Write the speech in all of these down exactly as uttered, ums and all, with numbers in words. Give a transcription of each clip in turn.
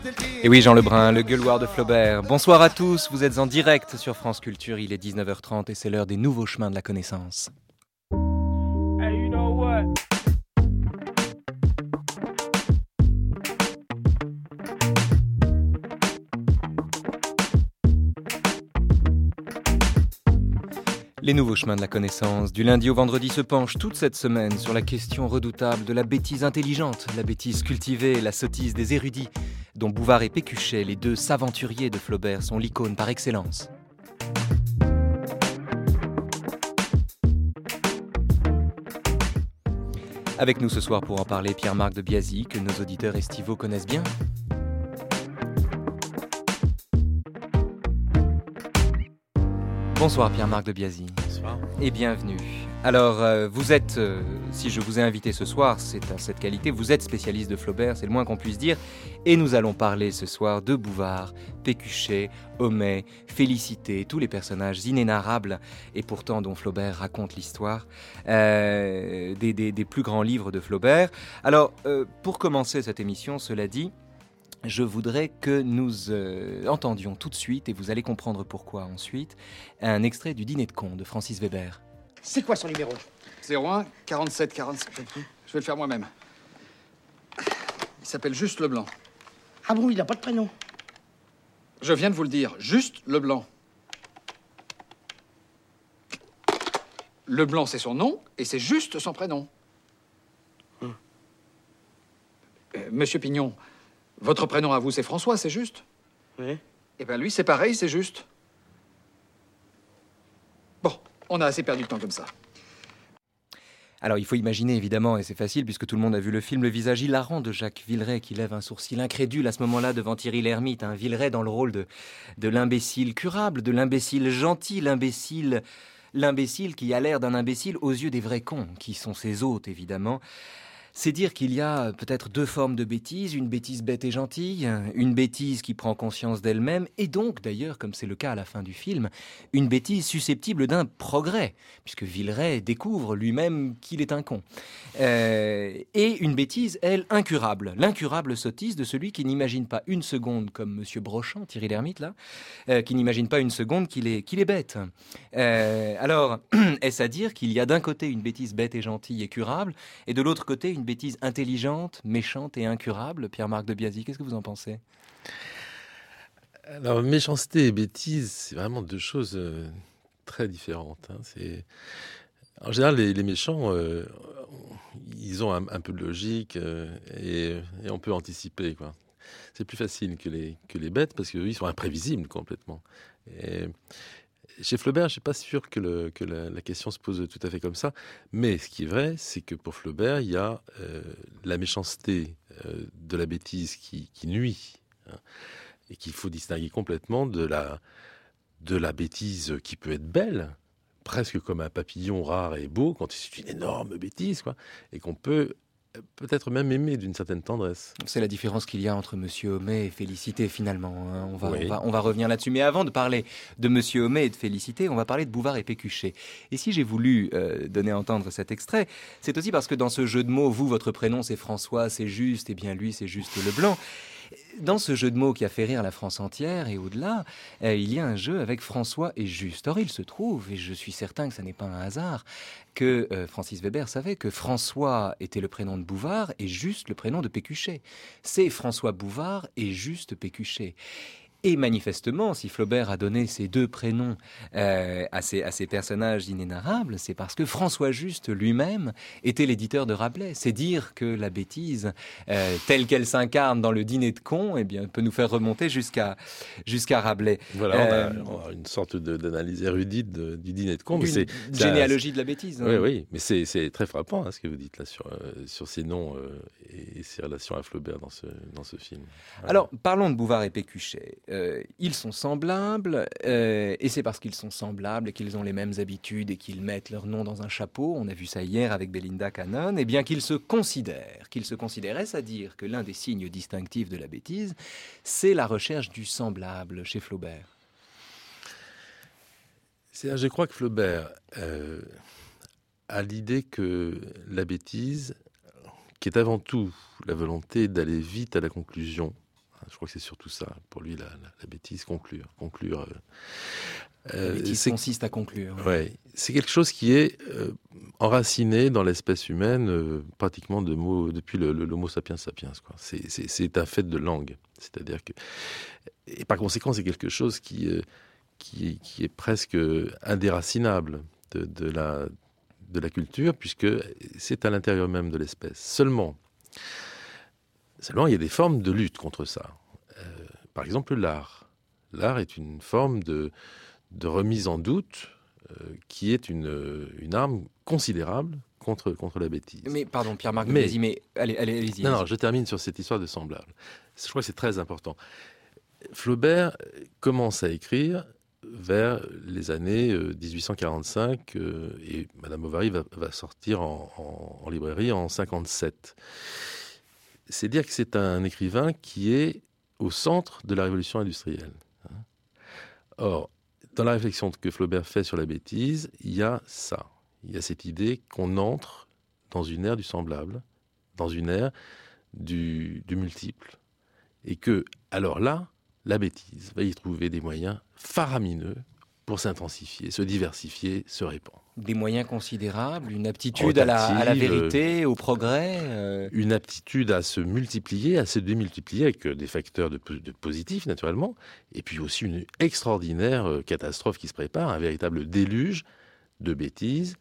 Et oui, Jean Lebrun, le gueuloir de Flaubert. Bonsoir à tous, vous êtes en direct sur France Culture, il est dix-neuf heures trente et c'est l'heure des nouveaux chemins de la connaissance. Hey, you know what? Les nouveaux chemins de la connaissance, du lundi au vendredi, se penchent toute cette semaine sur la question redoutable de la bêtise intelligente, la bêtise cultivée, la sottise des érudits, dont Bouvard et Pécuchet, les deux s'aventuriers de Flaubert, sont l'icône par excellence. Avec nous ce soir pour en parler, Pierre-Marc de Biasy, que nos auditeurs estivaux connaissent bien. Bonsoir Pierre-Marc de Biasy. Bonsoir. Et bienvenue. Alors, euh, vous êtes, euh, si je vous ai invité ce soir, c'est à cette qualité, vous êtes spécialiste de Flaubert, c'est le moins qu'on puisse dire. Et nous allons parler ce soir de Bouvard, Pécuchet, Homais, Félicité, tous les personnages inénarrables, et pourtant dont Flaubert raconte l'histoire, euh, des, des, des plus grands livres de Flaubert. Alors, euh, pour commencer cette émission, cela dit, je voudrais que nous euh, entendions tout de suite, et vous allez comprendre pourquoi ensuite, un extrait du Dîner de cons de Francis Weber. C'est quoi son numéro? zéro un quarante-sept quarante-sept. Je vais le faire moi-même. Il s'appelle Juste Leblanc. Ah bon, il n'a pas de prénom? Je viens de vous le dire, Juste Leblanc. Leblanc, c'est son nom, et c'est Juste son prénom. Hum. Euh, Monsieur Pignon, votre prénom à vous, c'est François, c'est juste? Oui. Eh bien, lui, c'est pareil, c'est juste. Bon, on a assez perdu de temps comme ça. Alors, il faut imaginer, évidemment, et c'est facile, puisque tout le monde a vu le film, le visage hilarant de Jacques Villeray, qui lève un sourcil incrédule à ce moment-là devant Thierry Lhermitte. Hein. Villeray dans le rôle de, de l'imbécile curable, de l'imbécile gentil, l'imbécile, l'imbécile qui a l'air d'un imbécile aux yeux des vrais cons, qui sont ses hôtes, évidemment. C'est dire qu'il y a peut-être deux formes de bêtise, une bêtise bête et gentille, une bêtise qui prend conscience d'elle-même, et donc, d'ailleurs, comme c'est le cas à la fin du film, une bêtise susceptible d'un progrès, puisque Villeray découvre lui-même qu'il est un con. Euh, et une bêtise, elle, incurable, l'incurable sottise de celui qui n'imagine pas une seconde, comme Monsieur Brochant, Thierry Lhermitte, là, euh, qui n'imagine pas une seconde qu'il est, qu'il est bête. Euh, alors, est-ce à dire qu'il y a d'un côté une bêtise bête et gentille et curable, et de l'autre côté une bêtise intelligente, méchante et incurable? Pierre-Marc de Biasy, qu'est-ce que vous en pensez? Alors, méchanceté et bêtise, c'est vraiment deux choses euh, très différentes. Hein. C'est... En général, les, les méchants, euh, ils ont un, un peu de logique euh, et, et on peut anticiper, quoi. C'est plus facile que les, que les bêtes parce qu'eux, ils sont imprévisibles complètement. Et chez Flaubert, je ne suis pas sûr que, le, que la, la question se pose tout à fait comme ça. Mais ce qui est vrai, c'est que pour Flaubert, il y a euh, la méchanceté euh, de la bêtise qui, qui nuit, hein, et qu'il faut distinguer complètement de la, de la bêtise qui peut être belle, presque comme un papillon rare et beau, quand c'est une énorme bêtise, quoi, et qu'on peut peut-être même aimer d'une certaine tendresse. C'est la différence qu'il y a entre Monsieur Homais et Félicité, finalement. Hein. On va, Oui. on va, on va revenir là-dessus. Mais avant de parler de Monsieur Homais et de Félicité, on va parler de Bouvard et Pécuchet. Et si j'ai voulu euh, donner à entendre cet extrait, c'est aussi parce que dans ce jeu de mots, vous, votre prénom, c'est François, c'est Juste, et bien lui, c'est Juste Leblanc. Dans ce jeu de mots qui a fait rire la France entière et au-delà, euh, il y a un jeu avec François et Juste. Or, il se trouve, et je suis certain que ça n'est pas un hasard, que euh, Francis Weber savait que François était le prénom de Bouvard et Juste le prénom de Pécuchet. C'est François Bouvard et Juste Pécuchet. Et manifestement, si Flaubert a donné ces deux prénoms euh, à, ces, à ces personnages inénarrables, c'est parce que François Juste lui-même était l'éditeur de Rabelais. C'est dire que la bêtise, euh, telle qu'elle s'incarne dans le Dîner de cons, eh bien, peut nous faire remonter jusqu'à, jusqu'à Rabelais. Voilà, Euh, on, a, on a une sorte de, d'analyse érudite de, du Dîner de cons. Une Mais c'est, généalogie c'est, de la bêtise. Hein. Oui, oui, mais c'est, c'est très frappant hein, ce que vous dites là sur, euh, sur ces noms euh, et ses relations à Flaubert dans ce, dans ce film. Voilà. Alors, parlons de Bouvard et Pécuchet. Euh, ils sont semblables, euh, et c'est parce qu'ils sont semblables et qu'ils ont les mêmes habitudes et qu'ils mettent leur nom dans un chapeau, on a vu ça hier avec Belinda Cannon, et bien qu'ils se considèrent, qu'ils se considèrent, est-ce à dire que l'un des signes distinctifs de la bêtise, c'est la recherche du semblable chez Flaubert? C'est, je crois que Flaubert euh, a l'idée que la bêtise, qui est avant tout la volonté d'aller vite à la conclusion, Je crois que c'est surtout ça, pour lui, la, la, la bêtise, conclure. conclure euh, La bêtise c'est, consiste à conclure. Ouais, c'est quelque chose qui est euh, enraciné dans l'espèce humaine euh, pratiquement de mots, depuis le, le, l'homo sapiens sapiens. Quoi. C'est, c'est, c'est un fait de langue. C'est-à-dire que, et par conséquent, c'est quelque chose qui, euh, qui, qui est presque indéracinable de, de, la, de la culture, puisque c'est à l'intérieur même de l'espèce. Seulement, seulement, il y a des formes de lutte contre ça. Euh, par exemple, l'art. L'art est une forme de de remise en doute, euh, qui est une, une arme considérable contre, contre la bêtise. Mais pardon, Pierre-Marc de Mais- Biasy, mais allez, allez, allez-y. Non, non, allez-y. je termine sur cette histoire de semblable. Je crois que c'est très important. Flaubert commence à écrire vers les années euh, dix-huit cent quarante-cinq euh, et Madame Bovary va, va sortir en, en- en librairie en cinquante-sept. C'est dire que c'est un écrivain qui est au centre de la révolution industrielle. hein. Or, dans la réflexion que Flaubert fait sur la bêtise, il y a ça. Il y a cette idée qu'on entre dans une ère du semblable, dans une ère du, du multiple. Et que, alors là, la bêtise va y trouver des moyens faramineux pour s'intensifier, se diversifier, se répandre. Des moyens considérables, une aptitude à la, à la Rotative, vérité, au progrès. euh, Une aptitude à se multiplier, à se démultiplier avec euh, des facteurs de, po- de positifs, naturellement, et puis aussi une extraordinaire euh, catastrophe qui se prépare, un véritable déluge de bêtises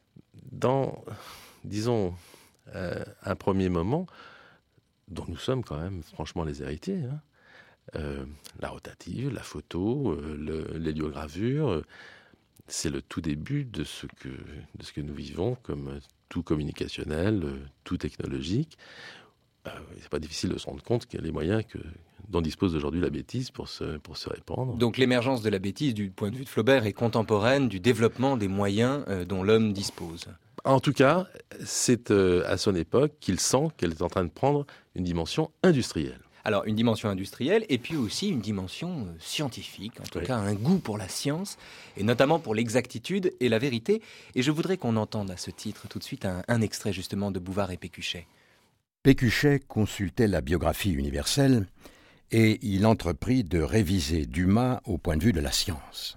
dans, disons, euh, un premier moment dont nous sommes quand même franchement les héritiers. hein. Euh, la rotative, la photo, euh, le- l'héliogravure, euh, c'est le tout début de ce que, de ce que nous vivons comme euh, tout communicationnel, euh, tout technologique. Euh, c'est pas difficile de se rendre compte qu'il y a les moyens que, dont dispose aujourd'hui la bêtise pour se, pour se répandre. Donc l'émergence de la bêtise, du point de vue de Flaubert, est contemporaine du développement des moyens euh, dont l'homme dispose. En tout cas, c'est euh, à son époque qu'il sent qu'elle est en train de prendre une dimension industrielle. Alors, une dimension industrielle et puis aussi une dimension euh, scientifique, en tout Oui. cas un goût pour la science, et notamment pour l'exactitude et la vérité. Et je voudrais qu'on entende à ce titre tout de suite un, un extrait justement de Bouvard et Pécuchet. Pécuchet consultait la biographie universelle et il entreprit de réviser Dumas au point de vue de la science.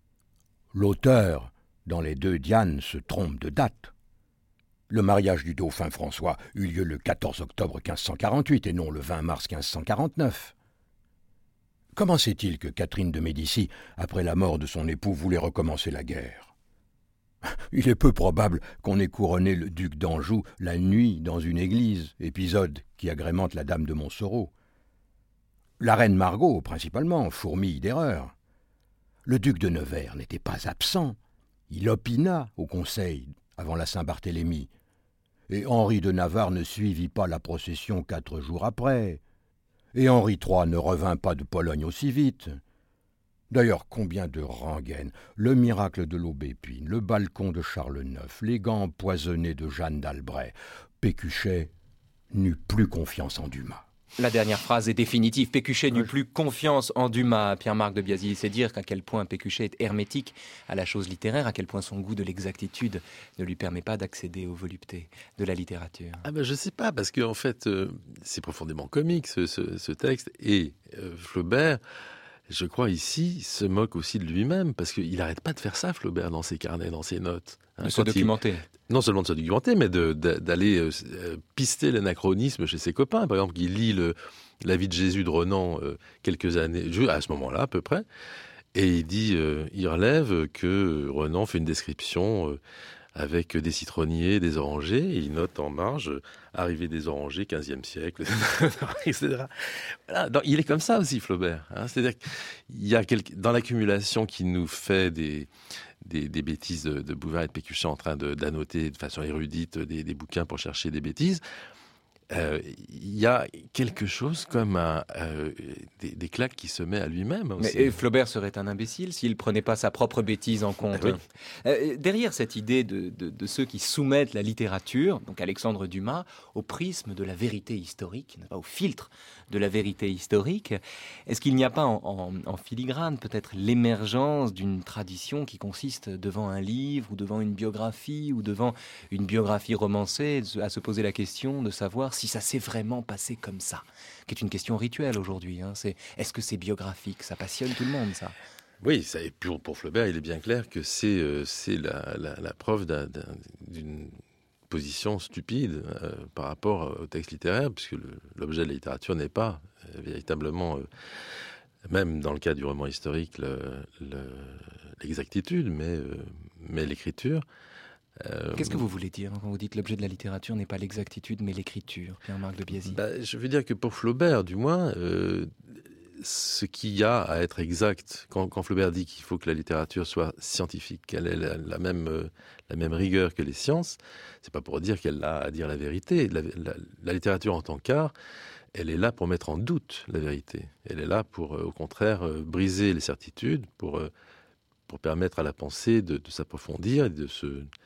L'auteur, dans les deux Diane, se trompe de date. Le mariage du dauphin François eut lieu le quatorze octobre quinze cent quarante-huit et non le vingt mars quinze cent quarante-neuf. Comment sait-il que Catherine de Médicis, après la mort de son époux, voulait recommencer la guerre ? Il est peu probable qu'on ait couronné le duc d'Anjou la nuit dans une église, épisode qui agrémente la dame de Montsoreau. La reine Margot, principalement, fourmille d'erreurs. Le duc de Nevers n'était pas absent. Il opina au conseil avant la Saint-Barthélemy. Et Henri de Navarre ne suivit pas la procession quatre jours après. Et Henri trois ne revint pas de Pologne aussi vite. D'ailleurs, combien de rengaines, le miracle de l'Aubépine, le balcon de Charles neuf, les gants empoisonnés de Jeanne d'Albret. Pécuchet n'eut plus confiance en Dumas. La dernière phrase est définitive. Pécuchet n'eut plus confiance en Dumas, Pierre-Marc de Biasy. C'est dire qu'à quel point Pécuchet est hermétique à la chose littéraire, à quel point son goût de l'exactitude ne lui permet pas d'accéder aux voluptés de la littérature. Ah ben je sais pas, parce qu'en fait, euh, c'est profondément comique ce, ce, ce texte. Et euh, Flaubert, je crois ici, se moque aussi de lui-même, parce qu'il n'arrête pas de faire ça, Flaubert, dans ses carnets, dans ses notes. Hein, De se quand il- documenter. non seulement de se documenter, mais de- de- d'aller euh, euh, pister l'anachronisme chez ses copains. Par exemple, il lit le, la vie de Jésus de Renan euh, quelques années, ju- à ce moment-là à peu près, et il dit, euh, il relève que Renan fait une description euh, avec des citronniers, des orangers, et il note en marge euh, arrivée des orangers, quinzième siècle, et cetera. Voilà, donc, il est comme ça aussi, Flaubert. Hein, c'est-à-dire qu'il y a quelque, dans l'accumulation qui nous fait des Des, des bêtises de, de Bouvard et de Pécuchet en train de, d'annoter de façon érudite des, des bouquins pour chercher des bêtises, euh, il y a quelque chose comme un, euh, des, des claques qui se met à lui-même Mais aussi. et Flaubert serait un imbécile s'il ne prenait pas sa propre bêtise en compte. Ah oui. Euh, derrière cette idée de, de- de ceux qui soumettent la littérature, donc Alexandre Dumas, au prisme de la vérité historique, n'est-ce pas, au filtre de la vérité historique, est-ce qu'il n'y a pas en, en- en filigrane peut-être l'émergence d'une tradition qui consiste devant un livre ou devant une biographie ou devant une biographie romancée à se poser la question de savoir si ça s'est vraiment passé comme ça, qui est une question rituelle aujourd'hui. Hein. C'est, est-ce que c'est biographique? Ça passionne tout le monde, ça. Oui, ça, et pour, pour Flaubert, il est bien clair que c'est, euh, c'est la, la, la preuve d'un, d'un, d'une position stupide euh, par rapport au texte littéraire, puisque le, l'objet de la littérature n'est pas euh, véritablement, euh, même dans le cas du roman historique, le, le, l'exactitude, mais, euh, mais l'écriture. Euh, Qu'est-ce que vous voulez dire quand vous dites l'objet de la littérature n'est pas l'exactitude, mais l'écriture, Pierre-Marc de Biasy? Bah, je veux dire que pour Flaubert, du moins, euh, ce qu'il y a à être exact, quand, quand Flaubert dit qu'il faut que la littérature soit scientifique, qu'elle ait la, la, même, euh, la même rigueur que les sciences, c'est pas pour dire qu'elle a à dire la vérité. La, la, la littérature en tant qu'art, elle est là pour mettre en doute la vérité. Elle est là pour, euh, au contraire, euh, briser les certitudes, pour, euh, pour permettre à la pensée de, de s'approfondir et de se...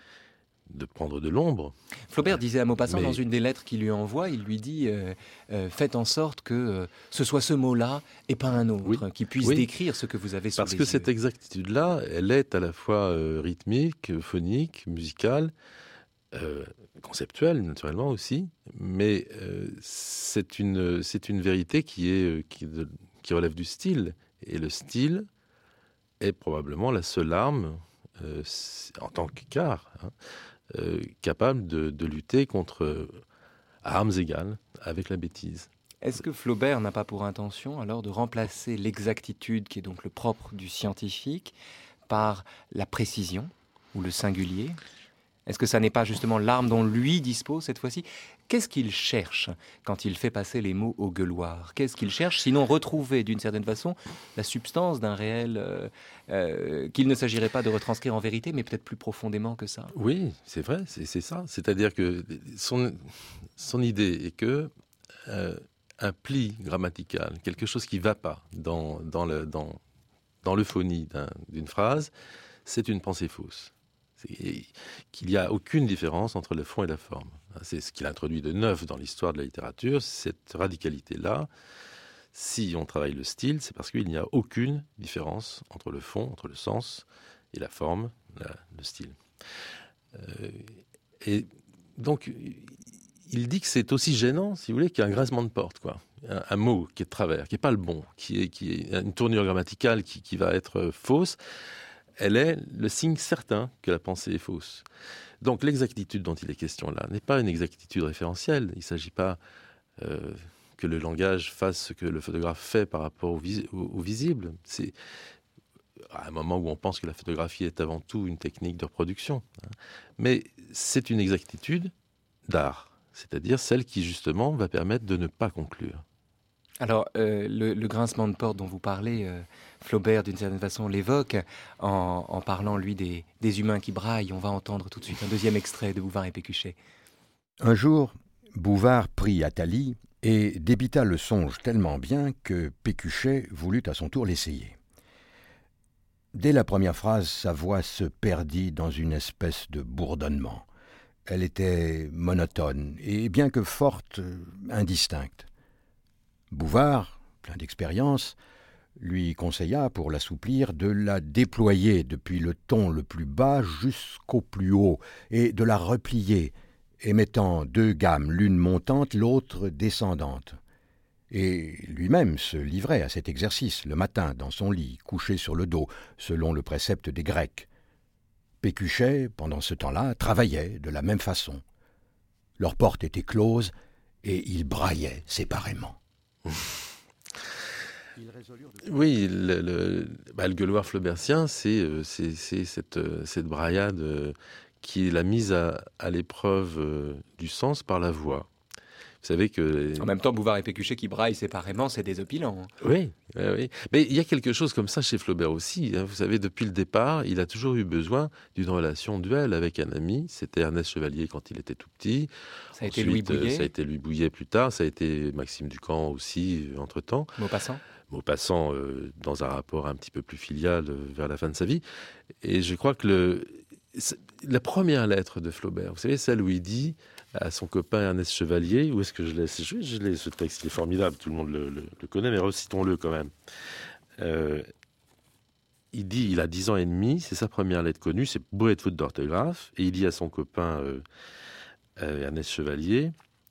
de prendre de l'ombre. Flaubert disait à Maupassant, Mais... dans une des lettres qu'il lui envoie, il lui dit euh, euh, faites en sorte que euh, ce soit ce mot-là et pas un autre, oui. qui puisse oui. décrire ce que vous avez sous Parce les que yeux. Cette exactitude-là, elle est à la fois euh, rythmique, phonique, musicale, euh, conceptuelle naturellement aussi, mais euh, c'est, une, c'est une vérité qui, est, qui, de, qui relève du style. Et le style est probablement la seule arme, euh, en tant qu'art, hein, Euh, capable de, de lutter contre, euh, à armes égales, avec la bêtise. Est-ce que Flaubert n'a pas pour intention alors de remplacer l'exactitude, qui est donc le propre du scientifique, par la précision ou le singulier? Est-ce que ça n'est pas justement l'arme dont lui dispose cette fois-ci? Qu'est-ce qu'il cherche quand il fait passer les mots au gueuloir? Qu'est-ce qu'il cherche, sinon retrouver d'une certaine façon la substance d'un réel euh, euh, qu'il ne s'agirait pas de retranscrire en vérité, mais peut-être plus profondément que ça? Oui, c'est vrai, c'est, c'est ça. C'est-à-dire que son, son idée est que euh, un pli grammatical, quelque chose qui ne va pas dans, dans, le, dans, dans l'euphonie d'un, d'une phrase, c'est une pensée fausse. Et qu'il n'y a aucune différence entre le fond et la forme. C'est ce qu'il a introduit de neuf dans l'histoire de la littérature, cette radicalité-là. Si on travaille le style, c'est parce qu'il n'y a aucune différence entre le fond, entre le sens et la forme, la, le style. Euh, et donc, il dit que c'est aussi gênant, si vous voulez, qu'un grincement de porte, quoi. Un, un mot qui est de travers, qui n'est pas le bon, qui est, qui est une tournure grammaticale qui, qui va être fausse. Elle est le signe certain que la pensée est fausse. Donc l'exactitude dont il est question là n'est pas une exactitude référentielle. Il ne s'agit pas euh, que le langage fasse ce que le photographe fait par rapport au, vis- au, au visible. C'est à un moment où on pense que la photographie est avant tout une technique de reproduction. Mais c'est une exactitude d'art, c'est-à-dire celle qui justement va permettre de ne pas conclure. Alors, euh, le, le grincement de porte dont vous parlez, euh, Flaubert, d'une certaine façon, l'évoque en, en parlant, lui, des, des humains qui braillent. On va entendre tout de suite un deuxième extrait de Bouvard et Pécuchet. Un jour, Bouvard prit Athalie et débita le songe tellement bien que Pécuchet voulut à son tour l'essayer. Dès la première phrase, sa voix se perdit dans une espèce de bourdonnement. Elle était monotone et, bien que forte, indistincte. Bouvard, plein d'expérience, lui conseilla, pour l'assouplir, de la déployer depuis le ton le plus bas jusqu'au plus haut et de la replier, émettant deux gammes, l'une montante, l'autre descendante. Et lui-même se livrait à cet exercice le matin dans son lit, couché sur le dos, selon le précepte des Grecs. Pécuchet, pendant ce temps-là, travaillait de la même façon. Leurs portes étaient closes et ils braillaient séparément. Oui, le, le, bah, le gueuloir flaubertien, c'est, c'est, c'est cette, cette braillade qui est la mise à, à l'épreuve du sens par la voix. Vous savez que... En même temps, Bouvard et Pécuchet qui braillent séparément, c'est désopilant. Oui, oui, oui. Mais il y a quelque chose comme ça chez Flaubert aussi. Hein. Vous savez, depuis le départ, il a toujours eu besoin d'une relation duel avec un ami. C'était Ernest Chevalier quand il était tout petit. Ça a été Louis Bouillet. Ça a été Louis Bouillet plus tard. Ça a été Maxime Ducamp aussi, entre-temps. Maupassant. Maupassant, euh, dans un rapport un petit peu plus filial euh, vers la fin de sa vie. Et je crois que le... la première lettre de Flaubert, vous savez, celle où il dit à son copain Ernest Chevalier, où est-ce que je l'ai, je, je l'ai ce texte, il est formidable, tout le monde le, le, le connaît, mais recitons-le quand même. Euh, il dit, il a dix ans et demi, c'est sa première lettre connue, c'est bourré de fautes d'orthographe, et il dit à son copain euh, euh, Ernest Chevalier,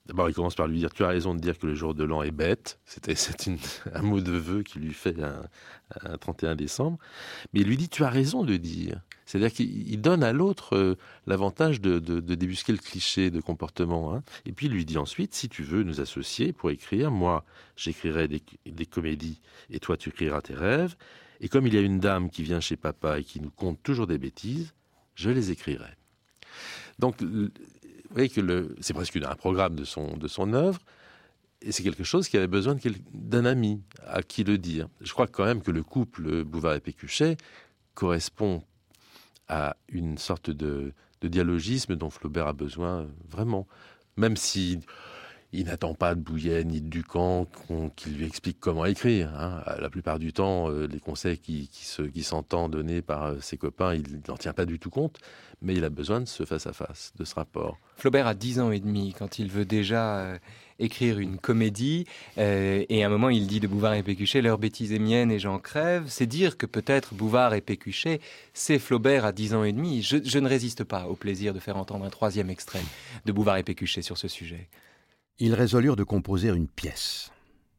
D'abord, il commence par lui dire « Tu as raison de dire que le jour de l'an est bête ». C'était c'est une, un mot de vœu qu'il lui fait un, un trente et un décembre. Mais il lui dit « Tu as raison de dire ». C'est-à-dire qu'il donne à l'autre euh, l'avantage de, de, de débusquer le cliché de comportement. Hein. Et puis il lui dit ensuite « Si tu veux nous associer pour écrire, moi, j'écrirai des, des comédies et toi, tu écriras tes rêves. Et comme il y a une dame qui vient chez papa et qui nous conte toujours des bêtises, je les écrirai. » Donc, vous voyez que le, c'est presque un programme de son, de son œuvre, et c'est quelque chose qui avait besoin de quel, d'un ami à qui le dire. Je crois quand même que le couple Bouvard et Pécuchet correspond à une sorte de, de dialogisme dont Flaubert a besoin vraiment, même si il n'attend pas de Bouillet ni de Ducamp qui lui explique comment écrire. Hein. La plupart du temps, les conseils qui, qui, se, qui s'entendent donnés par ses copains, il n'en tient pas du tout compte, mais il a besoin de ce face-à-face, de ce rapport. Flaubert a dix ans et demi quand il veut déjà euh, écrire une comédie, euh, et à un moment il dit de Bouvard et Pécuchet « Leur bêtise est mienne et j'en crève ». C'est dire que peut-être Bouvard et Pécuchet, c'est Flaubert à dix ans et demi. Je, je ne résiste pas au plaisir de faire entendre un troisième extrait de Bouvard et Pécuchet sur ce sujet. Ils résolurent de composer une pièce.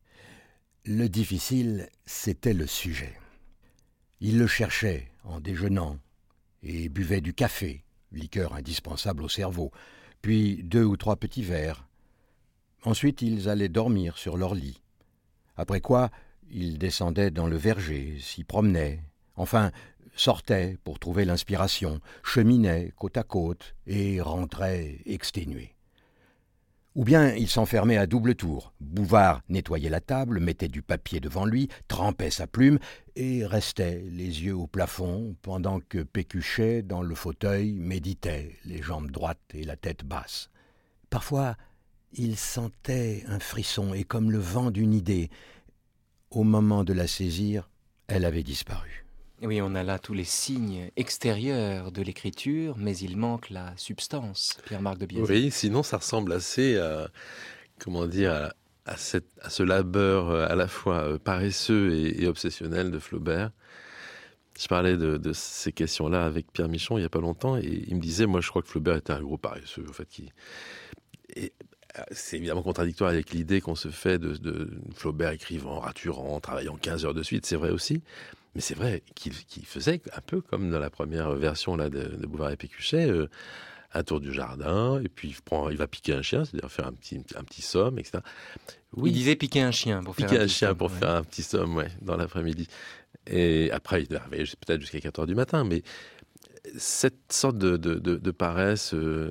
Le difficile, c'était le sujet. Ils le cherchaient en déjeunant et buvaient du café, liqueur indispensable au cerveau, puis deux ou trois petits verres. Ensuite, ils allaient dormir sur leur lit. Après quoi, ils descendaient dans le verger, s'y promenaient, enfin, sortaient pour trouver l'inspiration, cheminaient côte à côte et rentraient exténués. Ou bien il s'enfermait à double tour. Bouvard nettoyait la table, mettait du papier devant lui, trempait sa plume et restait les yeux au plafond pendant que Pécuchet, dans le fauteuil, méditait, les jambes droites et la tête basse. Parfois, il sentait un frisson et comme le vent d'une idée. Au moment de la saisir, elle avait disparu. Oui, on a là tous les signes extérieurs de l'écriture, mais il manque la substance, Pierre-Marc de Biazy. Oui, sinon ça ressemble assez à, comment dire, à, à, cette, à ce labeur à la fois paresseux et, et obsessionnel de Flaubert. Je parlais de, de ces questions-là avec Pierre Michon il n'y a pas longtemps, et il me disait, moi je crois que Flaubert était un gros paresseux, en fait, qui... Et, c'est évidemment contradictoire avec l'idée qu'on se fait de, de Flaubert écrivant, raturant, travaillant quinze heures de suite, c'est vrai aussi. Mais c'est vrai qu'il, qu'il faisait un peu comme dans la première version là, de, de Bouvard et Pécuchet, euh, un tour du jardin, et puis il, prend, il va piquer un chien, c'est-à-dire faire un petit, un petit somme, et cetera. Oui, il disait piquer un chien pour faire piquer un, un chien somme, pour ouais. faire un petit somme, ouais, dans l'après-midi. Et après, il arrivait peut-être jusqu'à quatre heures du matin, mais cette sorte de, de, de, de paresse, euh,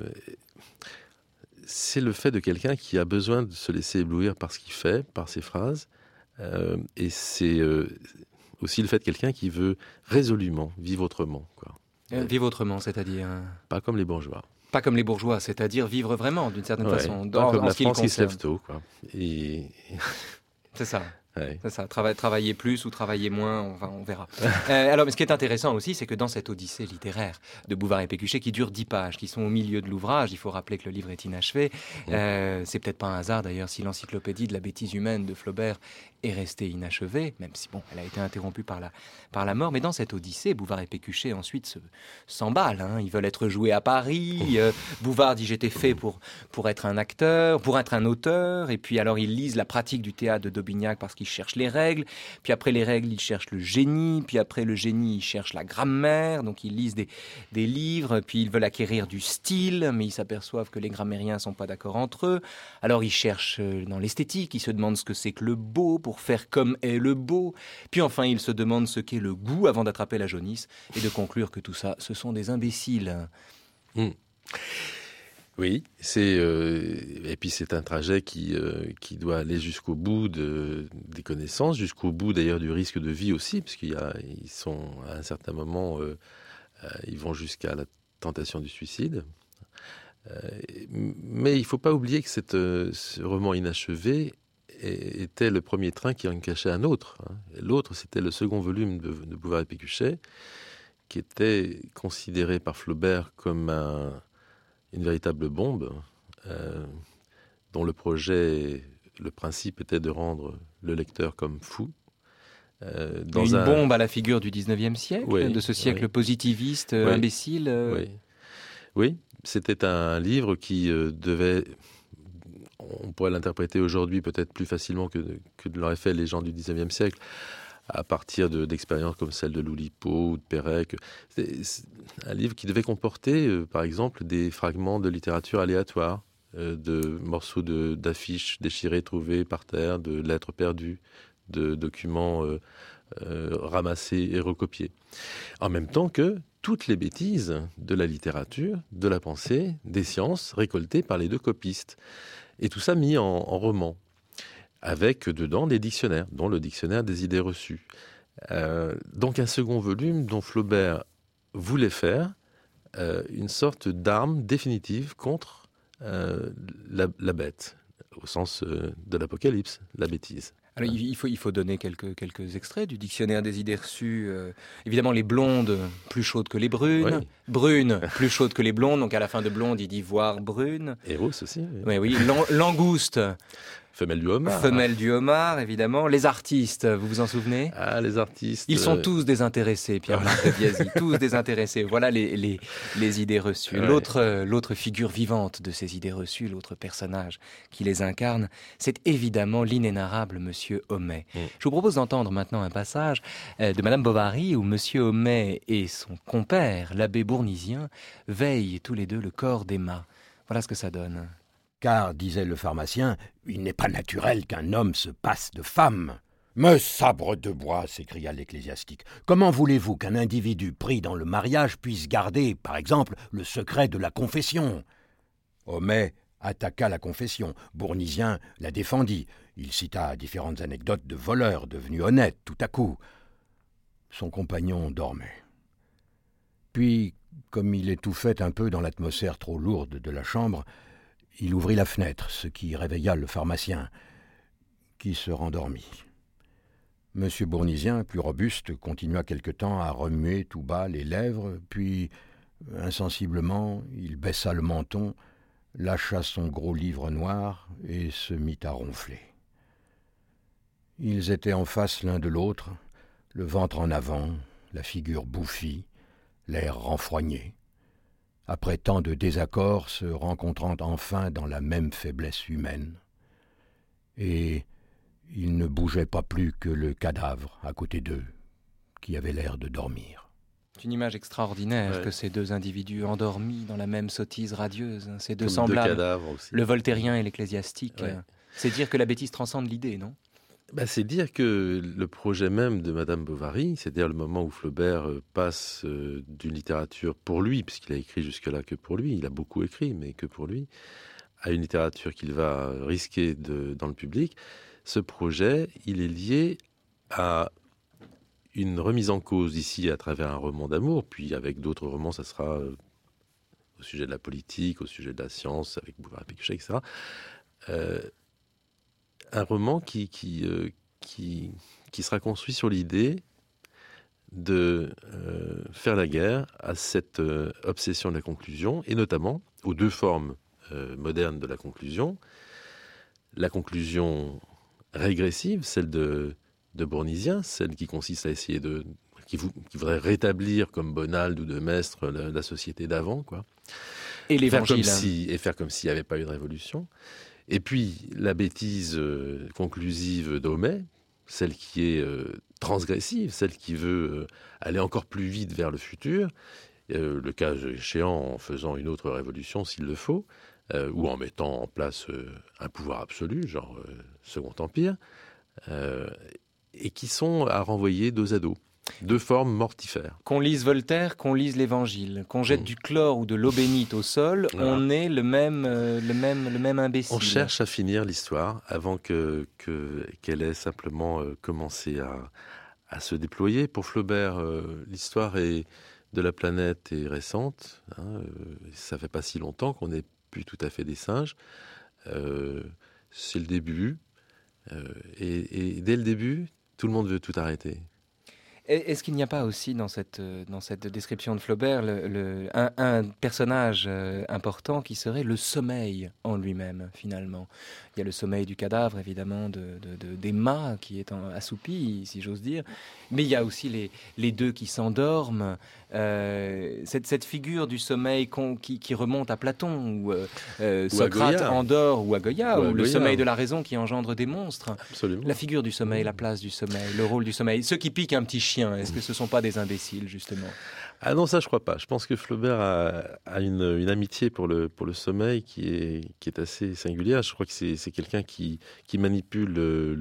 c'est le fait de quelqu'un qui a besoin de se laisser éblouir par ce qu'il fait, par ses phrases, euh, et c'est... Euh, aussi le fait de quelqu'un qui veut résolument vivre autrement. Quoi. Euh, vivre autrement, c'est-à-dire... Pas comme les bourgeois. Pas comme les bourgeois, c'est-à-dire vivre vraiment, d'une certaine ouais, façon. Pas dans, comme en la ce qui France le qui se lève concerne. tôt. Quoi. Et... C'est ça. Ouais. C'est ça, Trava- travailler plus ou travailler moins, on, va, on verra. euh, alors, mais ce qui est intéressant aussi, c'est que dans cette odyssée littéraire de Bouvard et Pécuchet, qui dure dix pages, qui sont au milieu de l'ouvrage, il faut rappeler que le livre est inachevé, euh, c'est peut-être pas un hasard d'ailleurs si l'encyclopédie de la bêtise humaine de Flaubert est restée inachevée, même si bon, elle a été interrompue par la, par la mort, mais dans cette odyssée, Bouvard et Pécuchet ensuite se, s'emballent, hein. Ils veulent être joués à Paris, euh, Bouvard dit j'étais fait pour, pour être un acteur, pour être un auteur, et puis alors ils lisent la pratique du théâtre de d'Aubignac parce qu'ils cherchent les règles, puis après les règles, ils cherchent le génie, puis après le génie, ils cherchent la grammaire, donc ils lisent des, des livres, puis ils veulent acquérir du style, mais ils s'aperçoivent que les grammairiens ne sont pas d'accord entre eux, alors ils cherchent dans l'esthétique, ils se demandent ce que c'est que le beau, pour faire comme est le beau, puis enfin ils se demandent ce qu'est le goût avant d'attraper la jaunisse, et de conclure que tout ça, ce sont des imbéciles. Mmh. Oui, c'est euh, et puis c'est un trajet qui euh, qui doit aller jusqu'au bout de, des connaissances, jusqu'au bout d'ailleurs du risque de vie aussi, parce qu'il y a ils sont à un certain moment euh, euh, ils vont jusqu'à la tentation du suicide. Euh, mais il faut pas oublier que cette, euh, ce roman inachevé était le premier train qui en cachait un autre. Hein. L'autre, c'était le second volume de, de Bouvard et Pécuchet, qui était considéré par Flaubert comme un une véritable bombe, euh, dont le projet, le principe était de rendre le lecteur comme fou. Euh, dans une un... bombe à la figure du dix-neuvième siècle, oui, de ce siècle oui. positiviste, oui. imbécile. Euh... Oui, oui. C'était un livre qui euh, devait on pourrait l'interpréter aujourd'hui peut-être plus facilement que, que de l'auraient fait les gens du dix-neuvième siècle, à partir de, d'expériences comme celle de Loulipo ou de Pérec. C'est, c'est un livre qui devait comporter, euh, par exemple, des fragments de littérature aléatoire, euh, de morceaux de, d'affiches déchirées, trouvées par terre, de lettres perdues, de documents euh, euh, ramassés et recopiés. En même temps que toutes les bêtises de la littérature, de la pensée, des sciences, récoltées par les deux copistes. Et tout ça mis en, en roman, avec dedans des dictionnaires, dont le dictionnaire des idées reçues. Euh, donc un second volume dont Flaubert voulait faire euh, une sorte d'arme définitive contre euh, la, la bête, au sens euh, de l'Apocalypse, la bêtise. Alors, il, faut, il faut donner quelques, quelques extraits du dictionnaire des idées reçues. Euh, évidemment, les blondes, plus chaudes que les brunes. Oui. Brunes, plus chaudes que les blondes. Donc, à la fin de blonde, il dit voir brune. Et rousse aussi. Oui, Oui, oui. Lan- langouste. Femelle du homard. Femelle du homard, évidemment. Les artistes, vous vous en souvenez ? Ah, les artistes. Ils sont euh, tous désintéressés, Pierre-Marc de Biasy, tous désintéressés. Voilà les, les, les idées reçues. Ouais. L'autre, euh, l'autre figure vivante de ces idées reçues, l'autre personnage qui les incarne, c'est évidemment l'inénarrable Monsieur Homais. Mm. Je vous propose d'entendre maintenant un passage euh, de Madame Bovary où Monsieur Homais et son compère, l'abbé Bournisien, veillent tous les deux le corps d'Emma. Voilà ce que ça donne. Car, disait le pharmacien, il n'est pas naturel qu'un homme se passe de femme. Mais sabre de bois, s'écria l'ecclésiastique, comment voulez-vous qu'un individu pris dans le mariage puisse garder, par exemple, le secret de la confession ? Homais attaqua la confession, Bournisien la défendit. Il cita différentes anecdotes de voleurs devenus honnêtes tout à coup. Son compagnon dormait. Puis, comme il étouffait un peu dans l'atmosphère trop lourde de la chambre, il ouvrit la fenêtre, ce qui réveilla le pharmacien, qui se rendormit. Monsieur Bournisien, plus robuste, continua quelque temps à remuer tout bas les lèvres, puis, insensiblement, il baissa le menton, lâcha son gros livre noir et se mit à ronfler. Ils étaient en face l'un de l'autre, le ventre en avant, la figure bouffie, l'air renfrogné. Après tant de désaccords, se rencontrant enfin dans la même faiblesse humaine. Et il ne bougeait pas plus que le cadavre à côté d'eux, qui avait l'air de dormir. C'est une image extraordinaire Ouais. que ces deux individus endormis dans la même sottise radieuse, hein, ces deux comme semblables, deux cadavres aussi. le voltairien et l'ecclésiastique. Ouais. euh, C'est dire que la bêtise transcende l'idée, non ? Bah, c'est dire que le projet même de Madame Bovary, c'est-à-dire le moment où Flaubert euh, passe euh, d'une littérature pour lui, puisqu'il a écrit jusque-là que pour lui, il a beaucoup écrit, mais que pour lui, à une littérature qu'il va risquer de, dans le public, ce projet, il est lié à une remise en cause ici à travers un roman d'amour, puis avec d'autres romans, ça sera euh, au sujet de la politique, au sujet de la science, avec Bouvard-Pécuchet, et cetera. Euh, un roman qui, qui, euh, qui, qui sera construit sur l'idée de euh, faire la guerre à cette euh, obsession de la conclusion, et notamment aux deux formes euh, modernes de la conclusion. La conclusion régressive, celle de, de Bournisien, celle qui consiste à essayer de... Qui, vou- qui voudrait rétablir comme Bonald ou de Maistre la, la société d'avant, quoi. Et Faire comme l'évangile. si, et faire comme s'il n'y avait pas eu de révolution. Et puis, la bêtise euh, conclusive d'Homais, celle qui est euh, transgressive, celle qui veut euh, aller encore plus vite vers le futur, euh, le cas échéant en faisant une autre révolution s'il le faut, euh, ou en mettant en place euh, un pouvoir absolu, genre euh, Second Empire, euh, et qui sont à renvoyer dos à dos. Deux formes mortifères. Qu'on lise Voltaire, qu'on lise l'Évangile, qu'on jette Mmh. du chlore ou de l'eau bénite au sol, Voilà. on est le même, euh, le même, le même imbécile. On cherche à finir l'histoire avant que, que, qu'elle ait simplement euh, commencé à, à se déployer. Pour Flaubert, euh, l'histoire est, de la planète est récente. Hein, euh, ça fait pas si longtemps qu'on n'est plus tout à fait des singes. Euh, c'est le début. Euh, et, et dès le début, tout le monde veut tout arrêter. Est-ce qu'il n'y a pas aussi dans cette, dans cette description de Flaubert le, le, un, un personnage important qui serait le sommeil en lui-même, finalement? Il y a le sommeil du cadavre, évidemment, de, de, de, d'Emma, qui est en, assoupi, si j'ose dire. Mais il y a aussi les, les deux qui s'endorment. Euh, cette, cette figure du sommeil qui, qui remonte à Platon, où euh, Socrate endort, ou à Goya, ou, ou le sommeil de la raison qui engendre des monstres. Absolument. La figure du sommeil, la place du sommeil, le rôle du sommeil. Ceux qui piquent un petit chien, est-ce que ce ne sont pas des imbéciles, justement? Ah non, ça je crois pas. Je pense que Flaubert a, a une, une amitié pour le, pour le sommeil qui est, qui est assez singulière. Je crois que c'est, c'est quelqu'un qui, qui manipule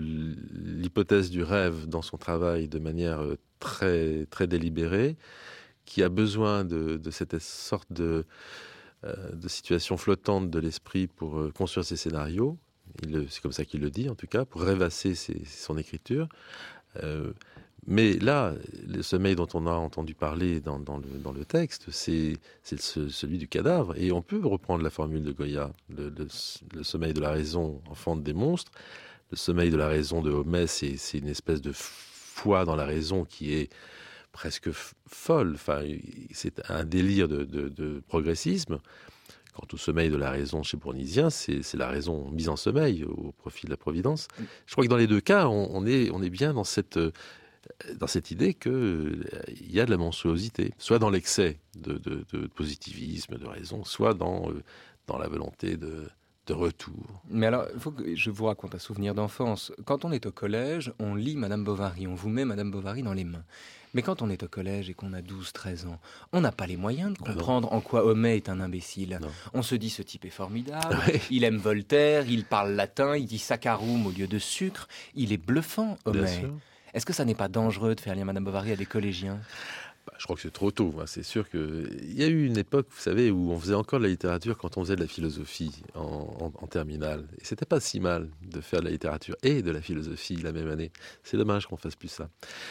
l'hypothèse du rêve dans son travail de manière très, très délibérée, qui a besoin de, de cette sorte de, euh, de situation flottante de l'esprit pour construire ses scénarios. Il, c'est comme ça qu'il le dit, en tout cas, pour rêvasser ses, son écriture. Euh, Mais là, le sommeil dont on a entendu parler dans, dans, le, dans le texte, c'est, c'est ce, celui du cadavre. Et on peut reprendre la formule de Goya. Le, le, le sommeil de la raison enfante des monstres. Le sommeil de la raison de Homais, c'est, c'est une espèce de foi dans la raison qui est presque folle. Enfin, c'est un délire de, de, de progressisme. Quant au sommeil de la raison chez Bournisien, c'est, c'est la raison mise en sommeil au profit de la providence. Je crois que dans les deux cas, on, on, est, on est bien dans cette... dans cette idée qu'il euh, y a de la monstruosité, soit dans l'excès de, de, de positivisme, de raison, soit dans, euh, dans la volonté de, de retour. Mais alors, il faut que je vous raconte un souvenir d'enfance. Quand on est au collège, on lit Madame Bovary, on vous met Madame Bovary dans les mains. Mais quand on est au collège et qu'on a douze treize ans, on n'a pas les moyens de comprendre ah en quoi Homais est un imbécile. Non. On se dit, ce type est formidable, oui. Il aime Voltaire, il parle latin, il dit saccharum au lieu de sucre, il est bluffant, Homais. Est-ce que ça n'est pas dangereux de faire lire Madame Bovary à des collégiens? Bah, je crois que c'est trop tôt. C'est sûr qu'il y a eu une époque, vous savez, où on faisait encore de la littérature quand on faisait de la philosophie en, en, en terminale. Et c'était pas si mal de faire de la littérature et de la philosophie la même année. C'est dommage qu'on fasse plus ça.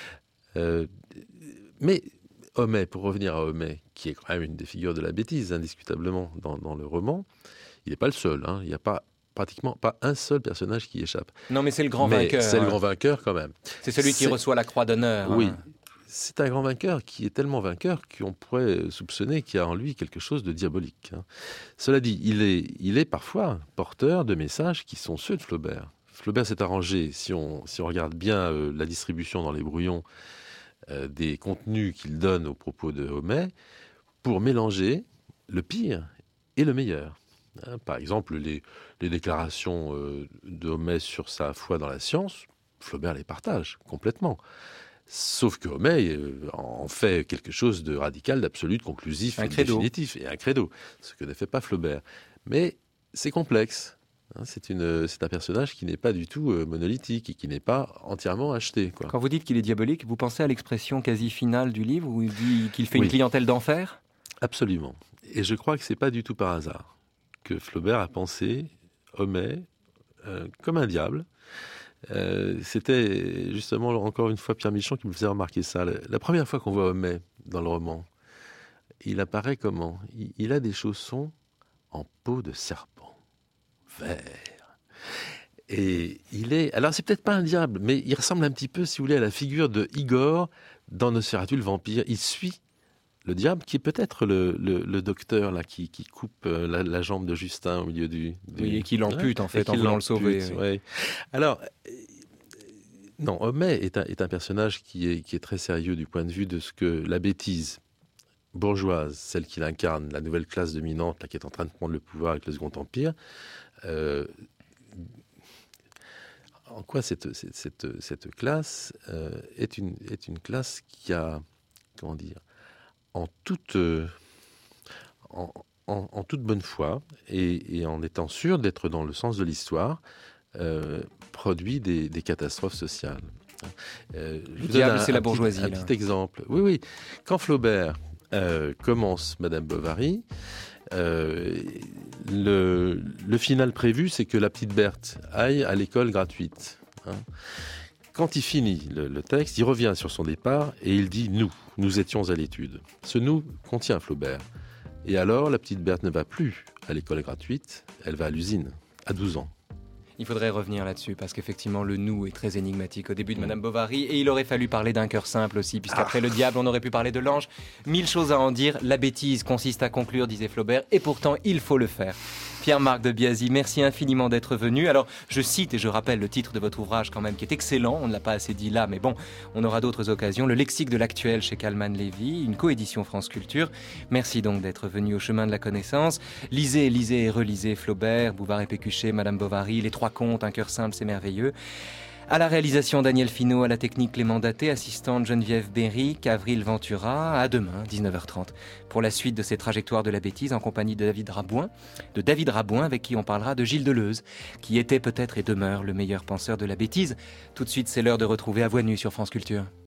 Euh, mais Homais, pour revenir à Homais, qui est quand même une des figures de la bêtise, indiscutablement, dans, dans le roman, il n'est pas le seul. Hein. Il n'y a pas pratiquement pas un seul personnage qui échappe. Non, mais c'est le grand mais vainqueur. C'est hein. le grand vainqueur quand même. C'est celui qui c'est... reçoit la croix d'honneur. Oui, hein. C'est un grand vainqueur qui est tellement vainqueur qu'on pourrait soupçonner qu'il y a en lui quelque chose de diabolique. Hein. Cela dit, il est, il est parfois porteur de messages qui sont ceux de Flaubert. Flaubert s'est arrangé, si on, si on regarde bien euh, la distribution dans les brouillons euh, des contenus qu'il donne aux propos de Homais, pour mélanger le pire et le meilleur. Hein, par exemple, les, les déclarations euh, de Homais sur sa foi dans la science, Flaubert les partage complètement. Sauf que Homais euh, en fait quelque chose de radical, d'absolu, de conclusif, un et de credo. définitif, et un credo, ce que ne fait pas Flaubert. Mais c'est complexe. Hein, c'est, une, c'est un personnage qui n'est pas du tout euh, monolithique et qui n'est pas entièrement acheté. Quoi. Quand vous dites qu'il est diabolique, vous pensez à l'expression quasi finale du livre où il dit qu'il fait oui. une clientèle d'enfer ? Absolument. Et je crois que c'est pas du tout par hasard que Flaubert a pensé Homais euh, comme un diable. Euh, c'était justement encore une fois Pierre Michon qui me faisait remarquer ça. La, la première fois qu'on voit Homais dans le roman, il apparaît comment ? il, il a des chaussons en peau de serpent, vert. Et il est... Alors c'est peut-être pas un diable, mais il ressemble un petit peu, si vous voulez, à la figure de Igor dans Nosferatu le vampire. Il suit le diable, qui est peut-être le, le, le docteur là, qui, qui coupe la, la jambe de Justin au milieu du... du... Oui, et qui l'ampute, ouais, en fait, en voulant le sauver. Oui. Ouais. Alors, non, Homais est un, est un personnage qui est, qui est très sérieux du point de vue de ce que la bêtise bourgeoise, celle qu'il incarne, la nouvelle classe dominante, là, qui est en train de prendre le pouvoir avec le Second Empire, euh, en quoi cette, cette, cette, cette classe euh, est, une, est une classe qui a, comment dire, en toute, euh, en, en, en toute bonne foi et, et en étant sûr d'être dans le sens de l'histoire, euh, produit des, des catastrophes sociales. Euh, le diable, un, c'est un la bourgeoisie. Petit, un petit exemple. Oui, oui. Quand Flaubert euh, commence Madame Bovary, euh, le, le final prévu, c'est que la petite Berthe aille à l'école gratuite. Hein. Quand il finit le, le texte, il revient sur son départ et il dit « nous ». Nous étions à l'étude. Ce « nous » contient Flaubert. Et alors, la petite Berthe ne va plus à l'école gratuite, elle va à l'usine, à douze ans. Il faudrait revenir là-dessus, parce qu'effectivement, le nous est très énigmatique au début de Madame Bovary, et il aurait fallu parler d'un cœur simple aussi, puisqu'après ah. le diable, on aurait pu parler de l'ange. Mille choses à en dire. La bêtise consiste à conclure, disait Flaubert, et pourtant, il faut le faire. Pierre-Marc de Biasy, merci infiniment d'être venu. Alors, je cite et je rappelle le titre de votre ouvrage quand même, qui est excellent. On ne l'a pas assez dit là, mais bon, on aura d'autres occasions. Le lexique de l'actuel chez Calman Lévy, une coédition France Culture. Merci donc d'être venu au chemin de la connaissance. Lisez, lisez et relisez Flaubert, Bouvard et Pécuchet, Madame Bovary, Les Trois Contes, Un cœur simple, c'est merveilleux. À la réalisation, Daniel Finot, à la technique, Clément Daté, assistante Geneviève Berric, Avril Ventura. À demain, dix-neuf heures trente, pour la suite de ces trajectoires de la bêtise en compagnie de David Rabouin, de David Rabouin, avec qui on parlera de Gilles Deleuze, qui était peut-être et demeure le meilleur penseur de la bêtise. Tout de suite, c'est l'heure de retrouver À Voix Nue sur France Culture.